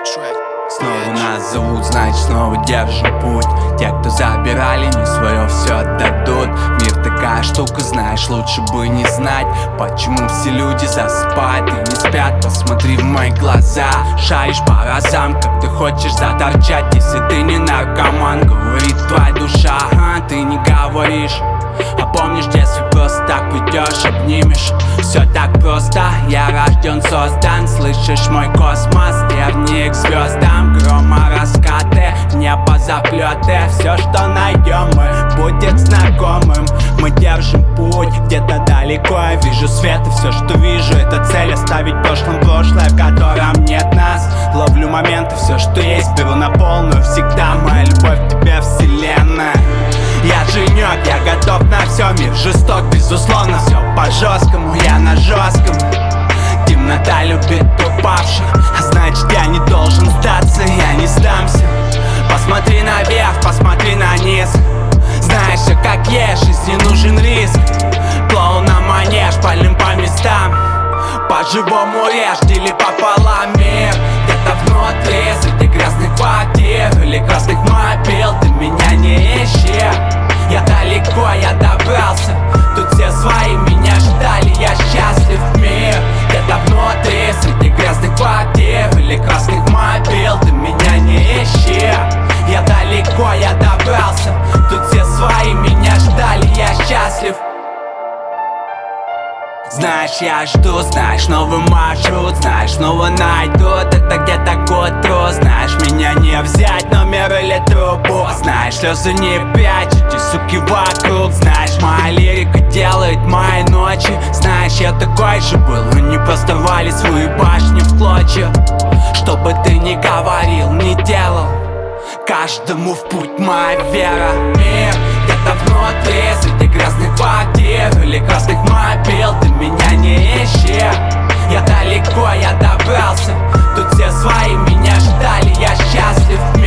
Снова нас зовут, значит снова держим путь. Те, кто забирали, не свое все отдадут. Мир такая штука, знаешь, лучше бы не знать. Почему все люди засыпают и не спят? Посмотри в мои глаза, шаришь по разам, как ты хочешь заторчать. Если ты не наркоман, говорит твоя душа, ты не говоришь. А помнишь, детстве просто так уйдешь, обнимешь. Все так просто, я рожден, создан. Слышишь мой космос, терни к звездам. Грома раскаты, небо заплеты. Все, что найдем мы, будет знакомым. Мы держим путь, где-то далеко я вижу свет. И все, что вижу, это цель оставить в прошлом прошлое, в котором нет нас. Ловлю моменты, все, что есть, беру на полную. Всегда моя любовь к тебе, вселенная. Я женек, я готов на все, мир жесток, безусловно. Все по-жесткому, я на жестком. Темнота любит упавших, а значит я не должен сдаться, я не сдамся. Посмотри наверх, посмотри на низ. Знаешь, все как есть, жизни нужен риск. Клоун на манеж, палим по местам. По-живому режь, дели пополам мир. Где-то внутри, среди грязных квартир или красных мобил, ты меня не ищи. Я далеко, я добрался. Тут все свои меня ждали, я счастлив в мир. Где-то внутри, среди грязных квартир или красных мобил, ты меня не ищи. Я далеко, я добрался. Тут все свои меня ждали, я счастлив. Знаешь, я жду, знаешь, новый маршрут. Знаешь, снова найдут, это где-то к утру. Знаешь, меня не взять, номер или трубу. Знаешь, слезы не прячь, эти суки вокруг. Знаешь, моя лирика делает мои ночи. Знаешь, я такой же был, они просто рвали свои башни в клочья. Что бы ты ни говорил, ни делал, каждому в путь моя вера. Мир где-то внутри, среди грязных квартир или красных мобил, ты меня не ищи. Я далеко, я добрался. Тут все свои меня ждали, я счастлив.